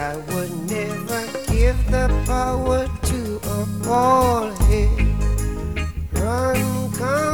I would never give the power to a bald head. Run, come.